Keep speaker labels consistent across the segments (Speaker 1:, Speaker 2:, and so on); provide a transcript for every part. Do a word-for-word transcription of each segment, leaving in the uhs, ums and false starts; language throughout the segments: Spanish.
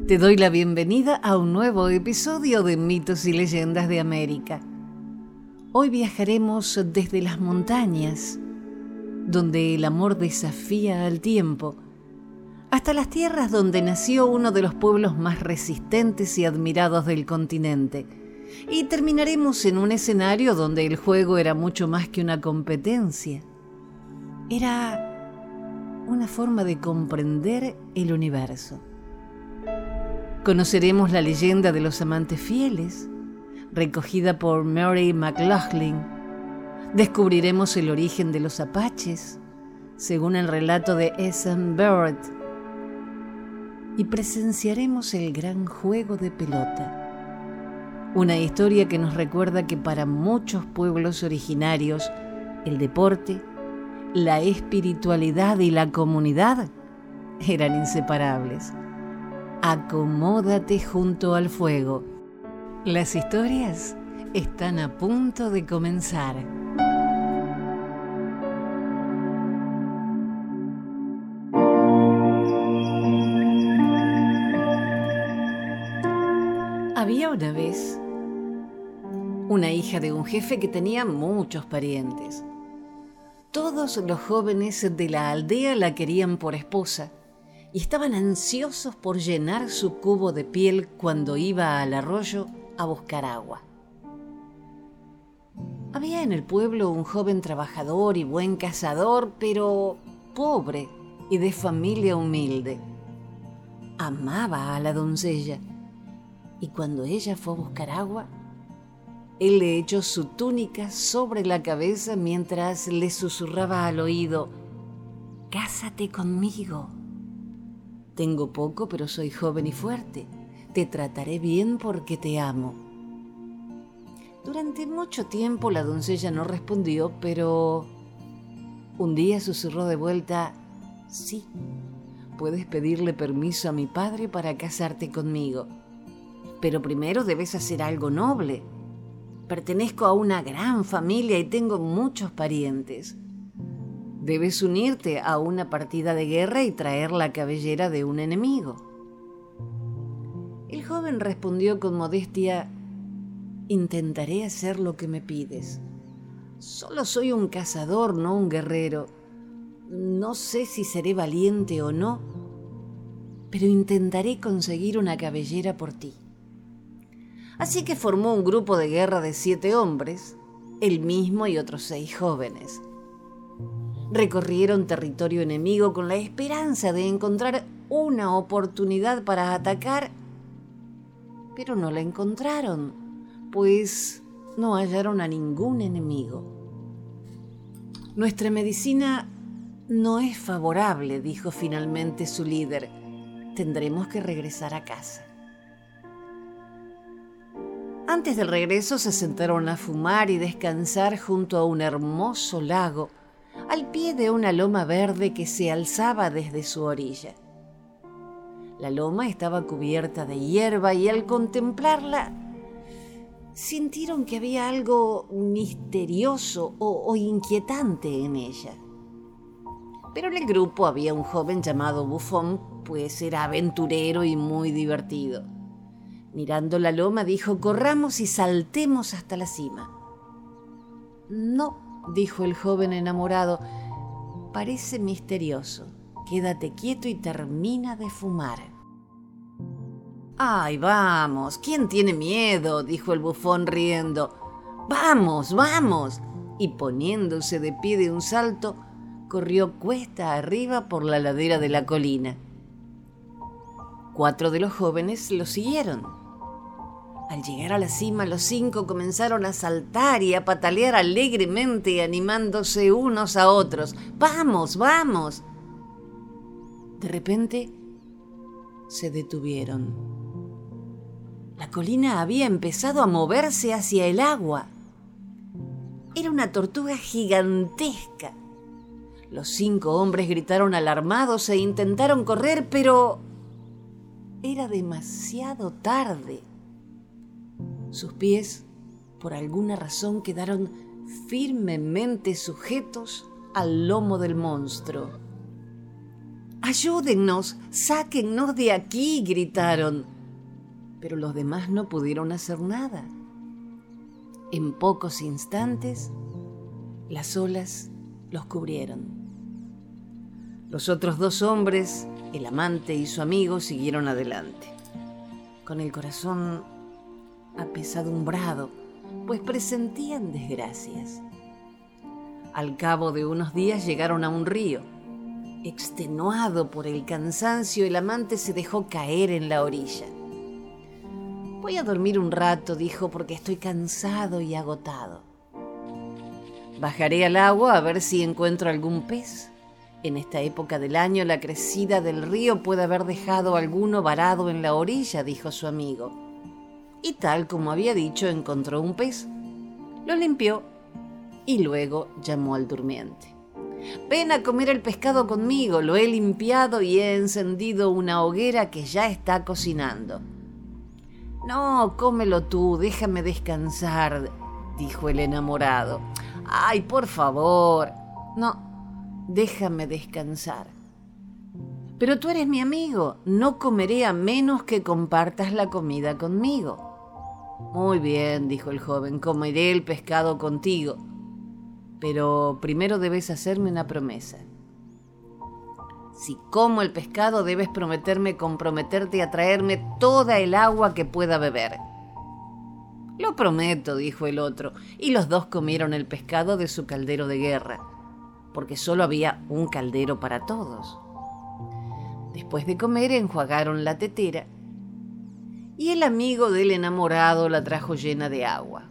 Speaker 1: Te doy la bienvenida a un nuevo episodio de Mitos y Leyendas de América. Hoy viajaremos desde las montañas, donde el amor desafía al tiempo, hasta las tierras donde nació uno de los pueblos más resistentes y admirados del continente. Y terminaremos en un escenario donde el juego era mucho más que una competencia. Era una forma de comprender el universo. Conoceremos la leyenda de los amantes fieles, recogida por Mary McLaughlin. Descubriremos el origen de los apaches, según el relato de S M Bird. Y presenciaremos el gran juego de pelota. Una historia que nos recuerda que para muchos pueblos originarios, el deporte, la espiritualidad y la comunidad eran inseparables. Acomódate junto al fuego. Las historias están a punto de comenzar. Había una vez una hija de un jefe que tenía muchos parientes. Todos los jóvenes de la aldea la querían por esposa y estaban ansiosos por llenar su cubo de piel cuando iba al arroyo a buscar agua. Había en el pueblo un joven trabajador y buen cazador, pero pobre y de familia humilde. Amaba a la doncella y cuando ella fue a buscar agua, él le echó su túnica sobre la cabeza mientras le susurraba al oído: «Cásate conmigo. Tengo poco, pero soy joven y fuerte. Te trataré bien porque te amo». Durante mucho tiempo la doncella no respondió, pero un día susurró de vuelta: «Sí, puedes pedirle permiso a mi padre para casarte conmigo. Pero primero debes hacer algo noble. Pertenezco a una gran familia y tengo muchos parientes. Debes unirte a una partida de guerra y traer la cabellera de un enemigo». El joven respondió con modestia: «Intentaré hacer lo que me pides. Solo soy un cazador, no un guerrero. No sé si seré valiente o no, pero intentaré conseguir una cabellera por ti». Así que formó un grupo de guerra de siete hombres, él mismo y otros seis jóvenes. Recorrieron territorio enemigo con la esperanza de encontrar una oportunidad para atacar, pero no la encontraron, pues no hallaron a ningún enemigo. «Nuestra medicina no es favorable», dijo finalmente su líder. «Tendremos que regresar a casa». Antes del regreso se sentaron a fumar y descansar junto a un hermoso lago, al pie de una loma verde que se alzaba desde su orilla. La loma estaba cubierta de hierba y al contemplarla sintieron que había algo misterioso o, o inquietante en ella. Pero en el grupo había un joven llamado Bufón, pues era aventurero y muy divertido. Mirando la loma dijo: «Corramos y saltemos hasta la cima». «No», dijo el joven enamorado, «parece misterioso. Quédate quieto y termina de fumar». «Ay, vamos, ¿quién tiene miedo?», dijo el Bufón riendo. «Vamos, vamos». Y poniéndose de pie de un salto, corrió cuesta arriba por la ladera de la colina. Cuatro de los jóvenes lo siguieron. Al llegar a la cima, los cinco comenzaron a saltar y a patalear alegremente, animándose unos a otros. «¡Vamos, vamos!». De repente, se detuvieron. La colina había empezado a moverse hacia el agua. Era una tortuga gigantesca. Los cinco hombres gritaron alarmados e intentaron correr, pero era demasiado tarde. Sus pies, por alguna razón, quedaron firmemente sujetos al lomo del monstruo. ¡Ayúdennos! ¡Sáquennos de aquí!, gritaron. Pero los demás no pudieron hacer nada. En pocos instantes, las olas los cubrieron. Los otros dos hombres, el amante y su amigo, siguieron adelante, con el corazón apesadumbrado, pues presentían desgracias. Al cabo de unos días llegaron a un río. Extenuado por el cansancio, el amante se dejó caer en la orilla. «Voy a dormir un rato», dijo, «porque estoy cansado y agotado. Bajaré al agua a ver si encuentro algún pez. En esta época del año la crecida del río puede haber dejado alguno varado en la orilla», dijo su amigo. Y tal como había dicho, encontró un pez. Lo limpió y luego llamó al durmiente. «Ven a comer el pescado conmigo, lo he limpiado y he encendido una hoguera que ya está cocinando». «No, cómelo tú, déjame descansar», dijo el enamorado. «Ay, por favor». «No, déjame descansar». «Pero tú eres mi amigo, no comeré a menos que compartas la comida conmigo». «Muy bien», dijo el joven, «comeré el pescado contigo. Pero primero debes hacerme una promesa. Si como el pescado, debes prometerme comprometerte a traerme toda el agua que pueda beber». «Lo prometo», dijo el otro, y los dos comieron el pescado de su caldero de guerra, porque solo había un caldero para todos. Después de comer, enjuagaron la tetera, y el amigo del enamorado la trajo llena de agua.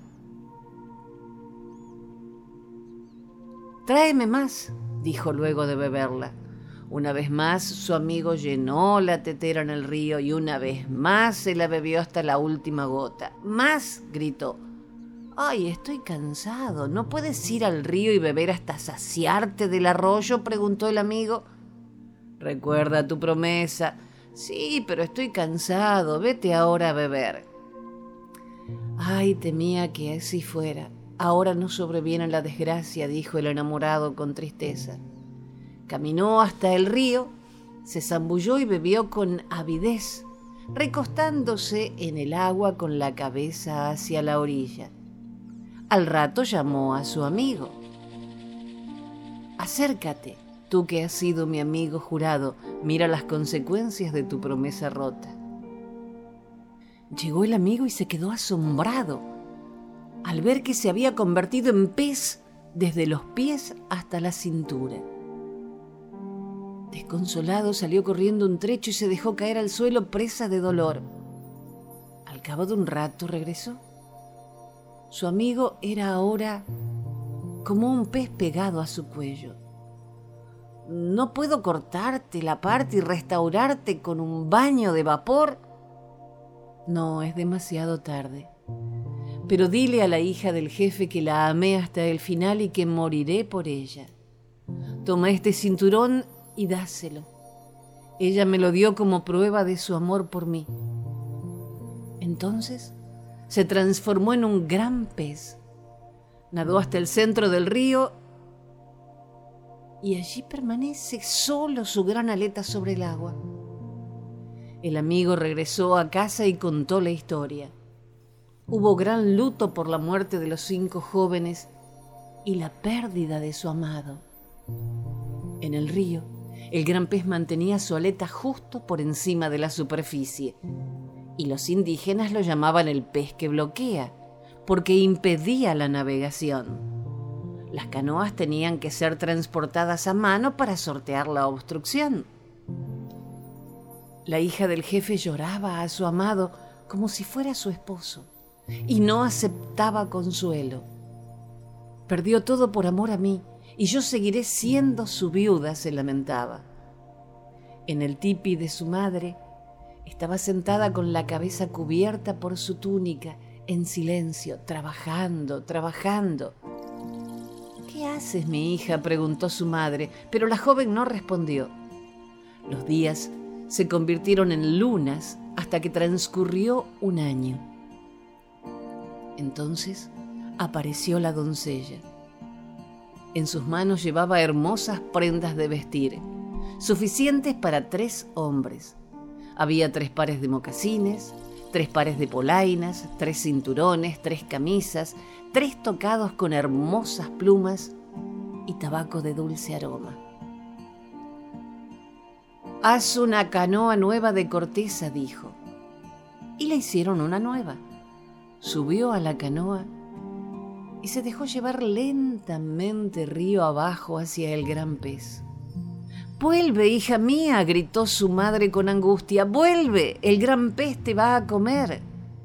Speaker 1: «Tráeme más», dijo luego de beberla. Una vez más su amigo llenó la tetera en el río y una vez más se la bebió hasta la última gota. «¡Más!», gritó. «Ay, estoy cansado. ¿No puedes ir al río y beber hasta saciarte del arroyo?», preguntó el amigo. «Recuerda tu promesa». «Sí, pero estoy cansado. Vete ahora a beber». «Ay, temía que así fuera. Ahora no sobreviene la desgracia», dijo el enamorado con tristeza. Caminó hasta el río, se zambulló y bebió con avidez, recostándose en el agua con la cabeza hacia la orilla. Al rato llamó a su amigo. «Acércate, tú que has sido mi amigo jurado, mira las consecuencias de tu promesa rota». Llegó el amigo y se quedó asombrado al ver que se había convertido en pez desde los pies hasta la cintura. Desconsolado, salió corriendo un trecho y se dejó caer al suelo presa de dolor. Al cabo de un rato regresó. Su amigo era ahora como un pez pegado a su cuello. «¿No puedo cortarte la parte y restaurarte con un baño de vapor?» «No, es demasiado tarde. Pero dile a la hija del jefe que la amé hasta el final y que moriré por ella. Toma este cinturón y dáselo. Ella me lo dio como prueba de su amor por mí». Entonces se transformó en un gran pez. Nadó hasta el centro del río y allí permanece solo su gran aleta sobre el agua. El amigo regresó a casa y contó la historia. Hubo gran luto por la muerte de los cinco jóvenes y la pérdida de su amado. En el río, el gran pez mantenía su aleta justo por encima de la superficie, y los indígenas lo llamaban el pez que bloquea, porque impedía la navegación. Las canoas tenían que ser transportadas a mano para sortear la obstrucción. La hija del jefe lloraba a su amado como si fuera su esposo, y no aceptaba consuelo. «Perdió todo por amor a mí, y yo seguiré siendo su viuda», se lamentaba. En el tipi de su madre estaba sentada con la cabeza cubierta por su túnica, en silencio, trabajando, trabajando. «¿Qué haces, mi hija?», preguntó su madre, pero la joven no respondió. Los días se convirtieron en lunas hasta que transcurrió un año. Entonces apareció la doncella. En sus manos llevaba hermosas prendas de vestir. suficientes para tres hombres. Había tres pares de mocasines, tres pares de polainas, tres cinturones, tres camisas, tres tocados con hermosas plumas y tabaco de dulce aroma. «Haz una canoa nueva de corteza», dijo. Y le hicieron una nueva. Subió a la canoa y se dejó llevar lentamente río abajo hacia el gran pez. «Vuelve, hija mía», gritó su madre con angustia. «Vuelve, el gran pez te va a comer».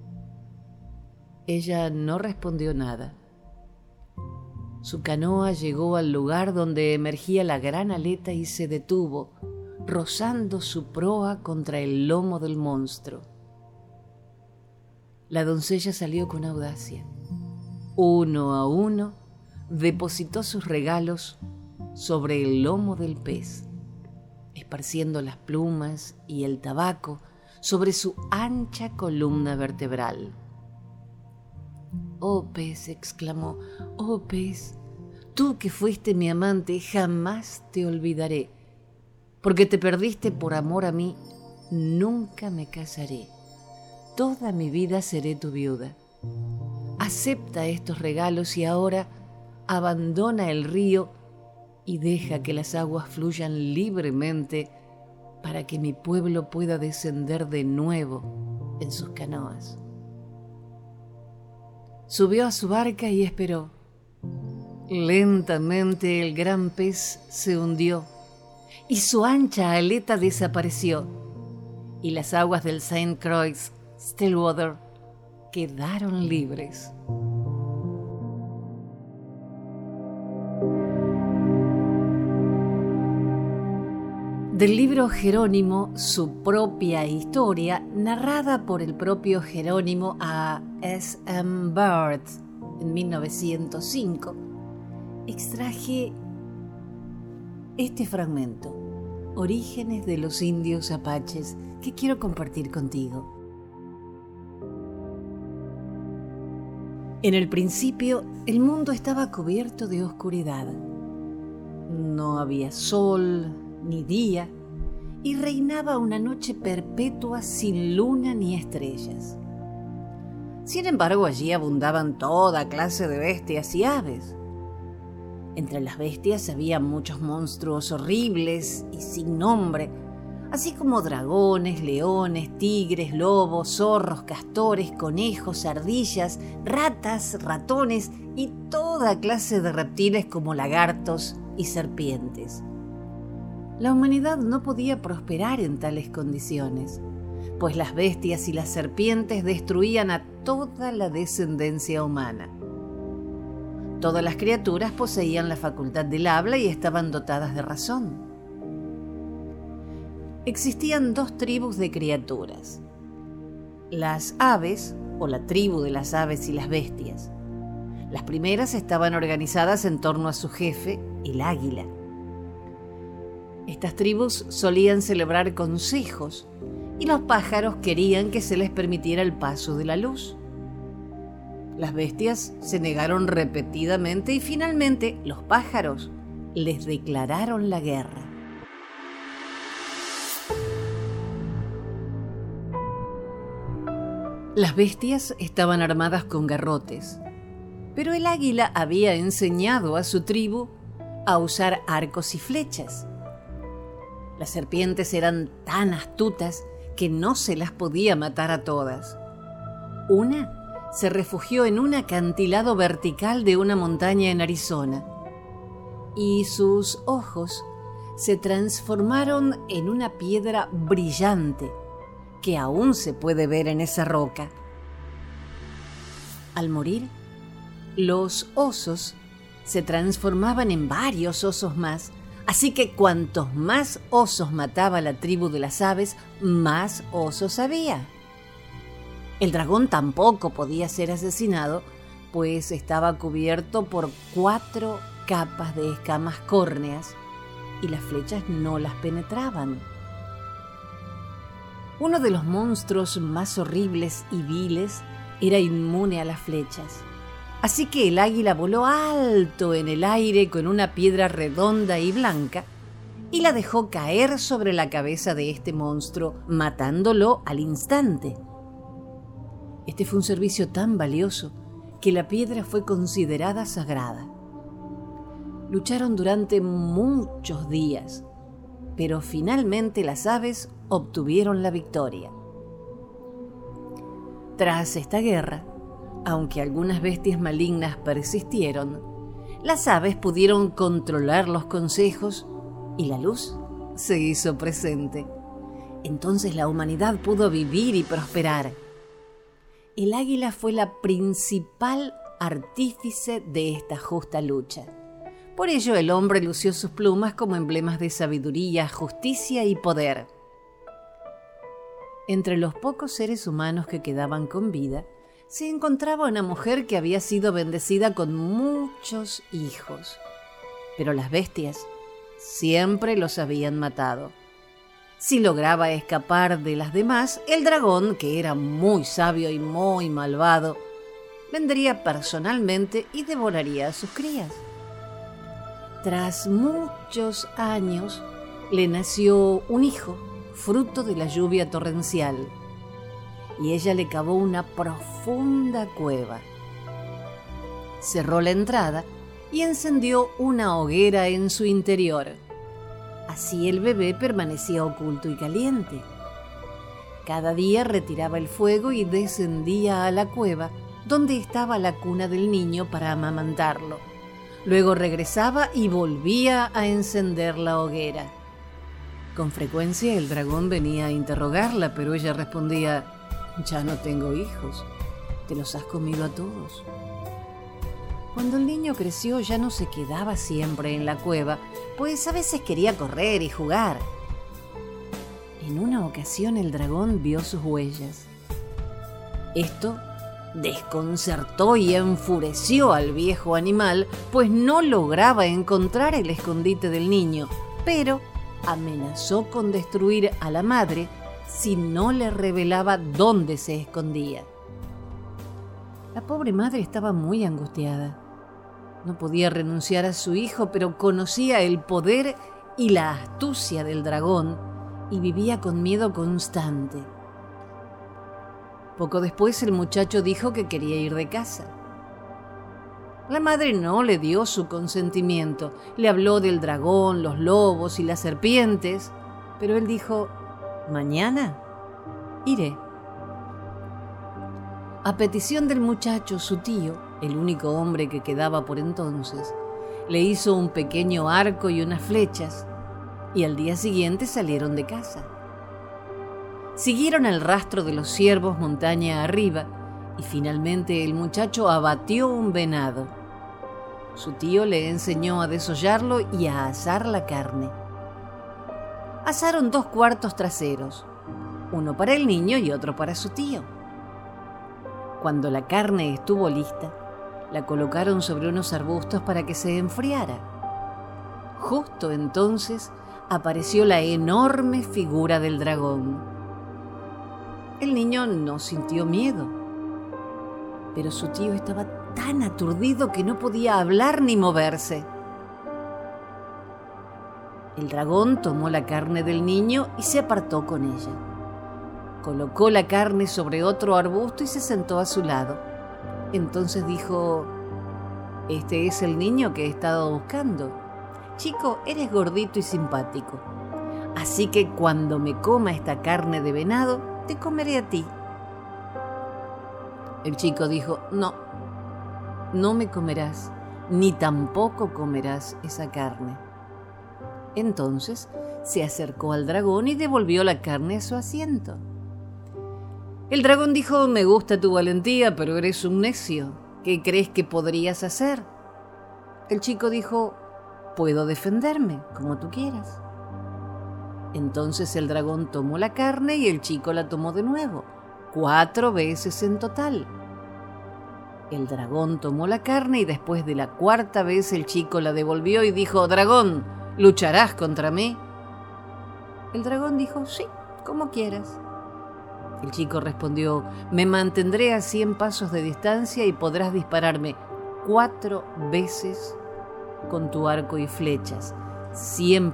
Speaker 1: Ella no respondió nada. Su canoa llegó al lugar donde emergía la gran aleta y se detuvo, rozando su proa contra el lomo del monstruo. La doncella salió con audacia. Uno a uno depositó sus regalos sobre el lomo del pez, esparciendo las plumas y el tabaco sobre su ancha columna vertebral. «Oh pez», exclamó, «oh pez, tú que fuiste mi amante, jamás te olvidaré. Porque te perdiste por amor a mí, nunca me casaré. Toda mi vida seré tu viuda. Acepta estos regalos y ahora abandona el río y deja que las aguas fluyan libremente para que mi pueblo pueda descender de nuevo en sus canoas». Subió a su barca y esperó. Lentamente el gran pez se hundió y su ancha aleta desapareció, y las aguas del Saint Croix Stillwater quedaron libres. Del libro Jerónimo, su propia historia, narrada por el propio Jerónimo a S M Bird en mil novecientos cinco, extraje este fragmento, Orígenes de los indios apaches, que quiero compartir contigo. En el principio, el mundo estaba cubierto de oscuridad. No había sol ni día, y reinaba una noche perpetua sin luna ni estrellas. Sin embargo, allí abundaban toda clase de bestias y aves. Entre las bestias había muchos monstruos horribles y sin nombre, así como dragones, leones, tigres, lobos, zorros, castores, conejos, ardillas, ratas, ratones y toda clase de reptiles como lagartos y serpientes. La humanidad no podía prosperar en tales condiciones, pues las bestias y las serpientes destruían a toda la descendencia humana. Todas las criaturas poseían la facultad del habla y estaban dotadas de razón. Existían dos tribus de criaturas: las aves, o la tribu de las aves y las bestias. Las primeras estaban organizadas en torno a su jefe, el águila. Estas tribus solían celebrar consejos y los pájaros querían que se les permitiera el paso de la luz. Las bestias se negaron repetidamente y finalmente los pájaros les declararon la guerra. Las bestias estaban armadas con garrotes, pero el águila había enseñado a su tribu a usar arcos y flechas. Las serpientes eran tan astutas que no se las podía matar a todas. Una se refugió en un acantilado vertical de una montaña en Arizona, y sus ojos se transformaron en una piedra brillante que aún se puede ver en esa roca. Al morir, los osos se transformaban en varios osos más, así que cuantos más osos mataba la tribu de las aves, más osos había. El dragón tampoco podía ser asesinado, pues estaba cubierto por cuatro capas de escamas córneas y las flechas no las penetraban. Uno de los monstruos más horribles y viles era inmune a las flechas. Así que el águila voló alto en el aire con una piedra redonda y blanca y la dejó caer sobre la cabeza de este monstruo, matándolo al instante. Este fue un servicio tan valioso que la piedra fue considerada sagrada. Lucharon durante muchos días, pero finalmente las aves obtuvieron la victoria. Tras esta guerra, aunque algunas bestias malignas persistieron, las aves pudieron controlar los consejos y la luz se hizo presente. Entonces la humanidad pudo vivir y prosperar. El águila fue la principal artífice de esta justa lucha. Por ello el hombre lució sus plumas como emblemas de sabiduría, justicia y poder. Entre los pocos seres humanos que quedaban con vida, se encontraba una mujer que había sido bendecida con muchos hijos. Pero las bestias siempre los habían matado. Si lograba escapar de las demás, el dragón, que era muy sabio y muy malvado, vendría personalmente y devoraría a sus crías. Tras muchos años, le nació un hijo, fruto de la lluvia torrencial, y ella le cavó una profunda cueva. Cerró la entrada y encendió una hoguera en su interior. Así el bebé permanecía oculto y caliente. Cada día retiraba el fuego y descendía a la cueva donde estaba la cuna del niño para amamantarlo. Luego regresaba y volvía a encender la hoguera. Con frecuencia el dragón venía a interrogarla, pero ella respondía: «Ya no tengo hijos, te los has comido a todos». Cuando el niño creció ya no se quedaba siempre en la cueva, pues a veces quería correr y jugar. En una ocasión el dragón vio sus huellas. Esto desconcertó y enfureció al viejo animal, pues no lograba encontrar el escondite del niño, pero amenazó con destruir a la madre si no le revelaba dónde se escondía. La pobre madre estaba muy angustiada. No podía renunciar a su hijo, pero conocía el poder y la astucia del dragón y vivía con miedo constante. Poco después el muchacho dijo que quería ir de casa. La madre no le dio su consentimiento. Le habló del dragón, los lobos y las serpientes, pero él dijo: «Mañana iré». A petición del muchacho, su tío, el único hombre que quedaba por entonces, le hizo un pequeño arco y unas flechas, y al día siguiente salieron de casa. Siguieron el rastro de los ciervos montaña arriba, y finalmente el muchacho abatió un venado. Su tío le enseñó a desollarlo y a asar la carne. Asaron dos cuartos traseros, uno para el niño y otro para su tío. Cuando la carne estuvo lista, la colocaron sobre unos arbustos para que se enfriara. Justo entonces apareció la enorme figura del dragón. El niño no sintió miedo, pero su tío estaba tan aturdido que no podía hablar ni moverse. El dragón tomó la carne del niño y se apartó con ella. Colocó la carne sobre otro arbusto y se sentó a su lado. Entonces dijo: «Este es el niño que he estado buscando. Chico, eres gordito y simpático. Así que cuando me coma esta carne de venado, te comeré a ti». El chico dijo: «No, no me comerás, ni tampoco comerás esa carne». Entonces se acercó al dragón y devolvió la carne a su asiento. El dragón dijo: «Me gusta tu valentía, pero eres un necio. ¿Qué crees que podrías hacer?». El chico dijo: «Puedo defenderme, como tú quieras». Entonces el dragón tomó la carne y el chico la tomó de nuevo, cuatro veces en total. El dragón tomó la carne y después de la cuarta vez el chico la devolvió y dijo: «Dragón, ¿lucharás contra mí?». El dragón dijo: «Sí, como quieras». El chico respondió: «Me mantendré a cien pasos de distancia y podrás dispararme cuatro veces con tu arco y flechas, siempre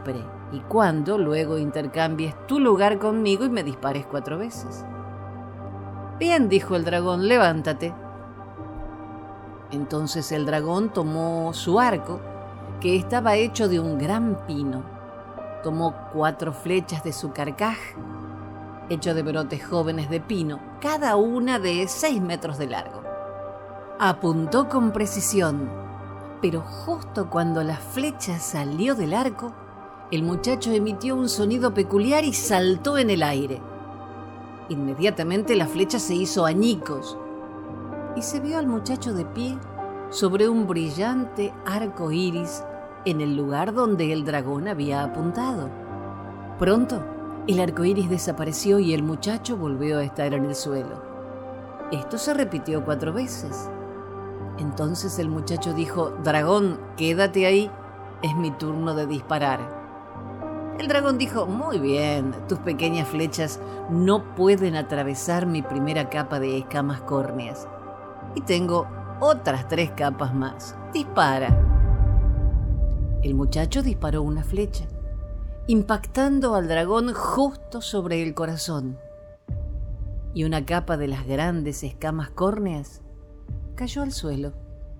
Speaker 1: y cuando luego intercambies tu lugar conmigo y me dispares cuatro veces. Bien, dijo el dragón, levántate. Entonces el dragón tomó su arco, que estaba hecho de un gran pino. Tomó cuatro flechas de su carcaj, hecho de brotes jóvenes de pino, cada una de seis metros de largo. Apuntó con precisión, pero justo cuando la flecha salió del arco, el muchacho emitió un sonido peculiar y saltó en el aire. Inmediatamente la flecha se hizo añicos y se vio al muchacho de pie sobre un brillante arco iris en el lugar donde el dragón había apuntado. Pronto, el arco iris desapareció y el muchacho volvió a estar en el suelo. Esto se repitió cuatro veces. Entonces el muchacho dijo: «Dragón, quédate ahí, es mi turno de disparar». El dragón dijo: «Muy bien, tus pequeñas flechas no pueden atravesar mi primera capa de escamas córneas. Y tengo otras tres capas más. Dispara». El muchacho disparó una flecha, impactando al dragón justo sobre el corazón. Y una capa de las grandes escamas córneas cayó al suelo.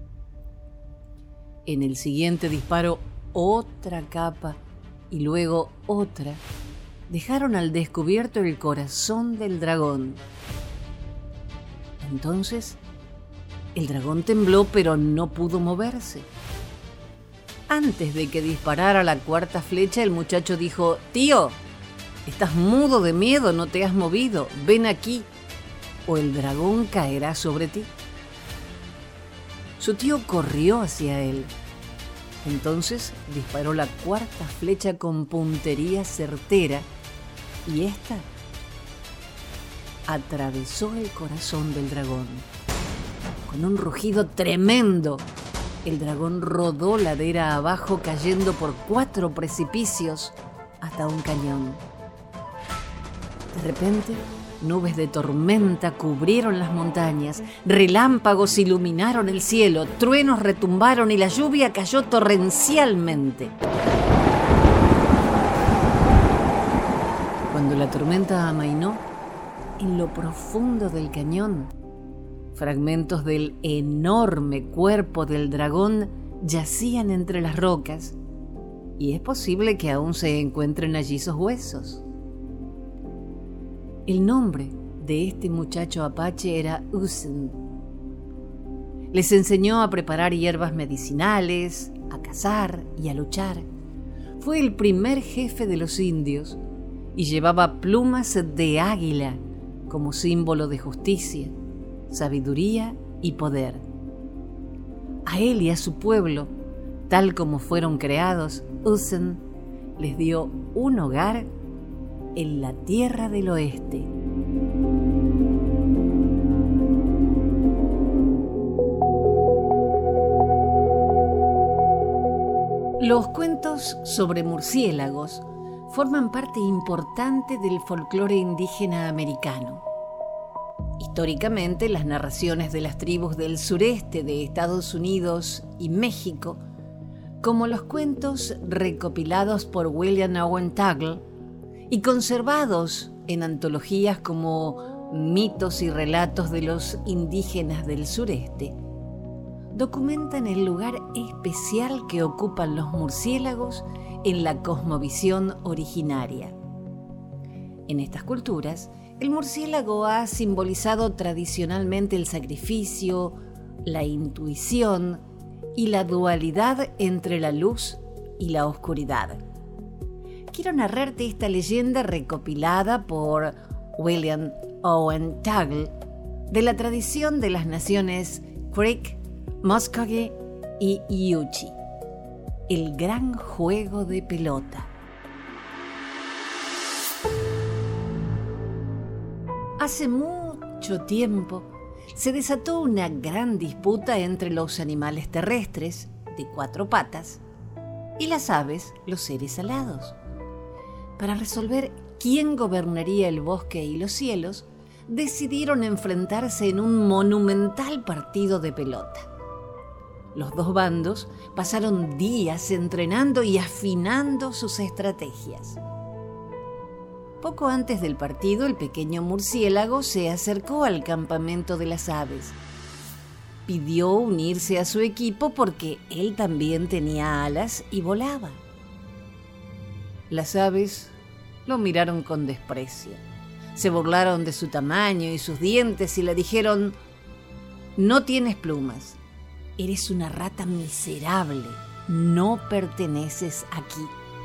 Speaker 1: En el siguiente disparo, otra capa y luego otra dejaron al descubierto el corazón del dragón. Entonces, el dragón tembló, pero no pudo moverse. Antes de que disparara la cuarta flecha, el muchacho dijo: «Tío, estás mudo de miedo, no te has movido. Ven aquí, o el dragón caerá sobre ti». Su tío corrió hacia él. Entonces disparó la cuarta flecha con puntería certera y ésta atravesó el corazón del dragón. Con un rugido tremendo, el dragón rodó ladera abajo, cayendo por cuatro precipicios hasta un cañón. De repente, nubes de tormenta cubrieron las montañas, relámpagos iluminaron el cielo, truenos retumbaron y la lluvia cayó torrencialmente. Cuando la tormenta amainó, en lo profundo del cañón, fragmentos del enorme cuerpo del dragón yacían entre las rocas, y es posible que aún se encuentren allí sus huesos. El nombre de este muchacho apache era Usen. Les enseñó a preparar hierbas medicinales, a cazar y a luchar. Fue el primer jefe de los indios y llevaba plumas de águila como símbolo de justicia, sabiduría y poder. A él y a su pueblo, tal como fueron creados, Usen les dio un hogar en la tierra del oeste. Los cuentos sobre murciélagos forman parte importante del folclore indígena americano. Históricamente, las narraciones de las tribus del sureste de Estados Unidos y México, como los cuentos recopilados por William Owen Tuggle y conservados en antologías como Mitos y Relatos de los Indígenas del Sureste, documentan el lugar especial que ocupan los murciélagos en la cosmovisión originaria. En estas culturas, el murciélago ha simbolizado tradicionalmente el sacrificio, la intuición y la dualidad entre la luz y la oscuridad. Quiero narrarte esta leyenda recopilada por William Owen Tuggle de la tradición de las naciones Creek, Muskogee y Yuchi, el gran juego de pelota. Hace mucho tiempo se desató una gran disputa entre los animales terrestres de cuatro patas y las aves, los seres alados. Para resolver quién gobernaría el bosque y los cielos, decidieron enfrentarse en un monumental partido de pelota. Los dos bandos pasaron días entrenando y afinando sus estrategias. Poco antes del partido, el pequeño murciélago se acercó al campamento de las aves. Pidió unirse a su equipo porque él también tenía alas y volaba. Las aves lo miraron con desprecio. Se burlaron de su tamaño y sus dientes y le dijeron: «No tienes plumas. Eres una rata miserable. No perteneces aquí».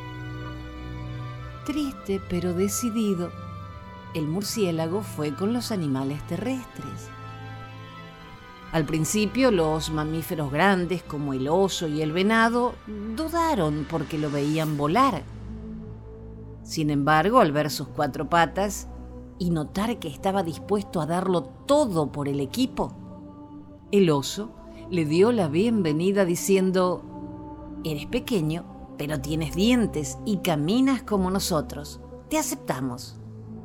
Speaker 1: Triste pero decidido, el murciélago fue con los animales terrestres. Al principio, los mamíferos grandes como el oso y el venado dudaron porque lo veían volar. Sin embargo, al ver sus cuatro patas y notar que estaba dispuesto a darlo todo por el equipo, el oso le dio la bienvenida diciendo: «Eres pequeño, pero tienes dientes y caminas como nosotros. Te aceptamos».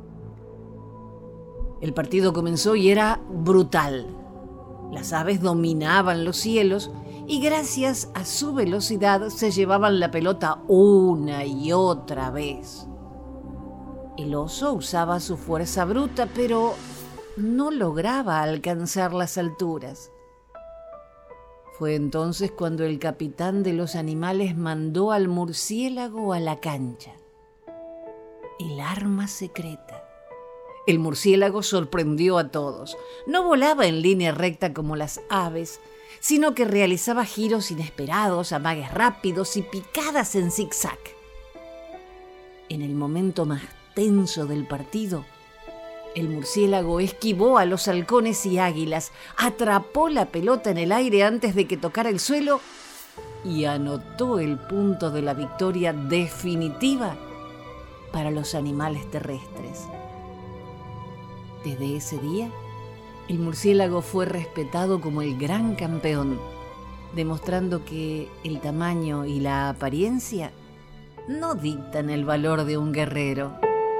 Speaker 1: El partido comenzó y era brutal. Las aves dominaban los cielos y gracias a su velocidad se llevaban la pelota una y otra vez. El oso usaba su fuerza bruta, pero no lograba alcanzar las alturas. Fue entonces cuando el capitán de los animales mandó al murciélago a la cancha. El arma secreta. El murciélago sorprendió a todos. No volaba en línea recta como las aves, sino que realizaba giros inesperados, amagues rápidos y picadas en zigzag. En el momento más tenso del partido, el murciélago esquivó a los halcones y águilas, atrapó la pelota en el aire antes de que tocara el suelo y anotó el punto de la victoria definitiva para los animales terrestres. Desde ese día, el murciélago fue respetado como el gran campeón, demostrando que el tamaño y la apariencia no dictan el valor de un guerrero.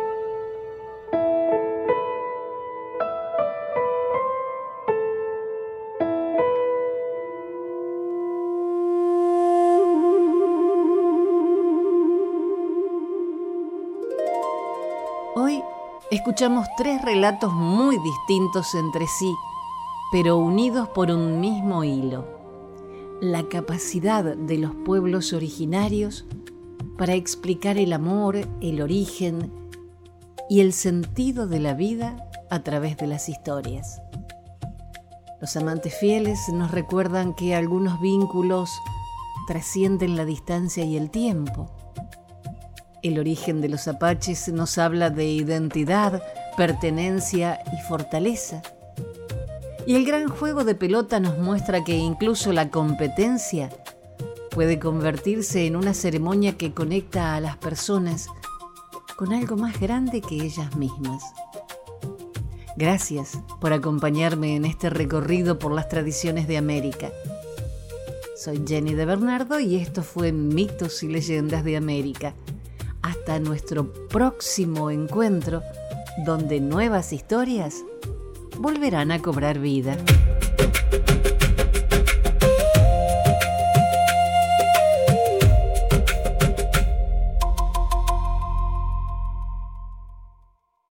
Speaker 1: Hoy escuchamos tres relatos muy distintos entre sí, pero unidos por un mismo hilo: la capacidad de los pueblos originarios para explicar el amor, el origen y el sentido de la vida a través de las historias. Los amantes fieles nos recuerdan que algunos vínculos trascienden la distancia y el tiempo. El origen de los apaches nos habla de identidad, pertenencia y fortaleza. Y el gran juego de pelota nos muestra que incluso la competencia puede convertirse en una ceremonia que conecta a las personas con algo más grande que ellas mismas. Gracias por acompañarme en este recorrido por las tradiciones de América. Soy Jenny de Bernardo y esto fue Mitos y Leyendas de América. Hasta nuestro próximo encuentro, donde nuevas historias volverán a cobrar vida.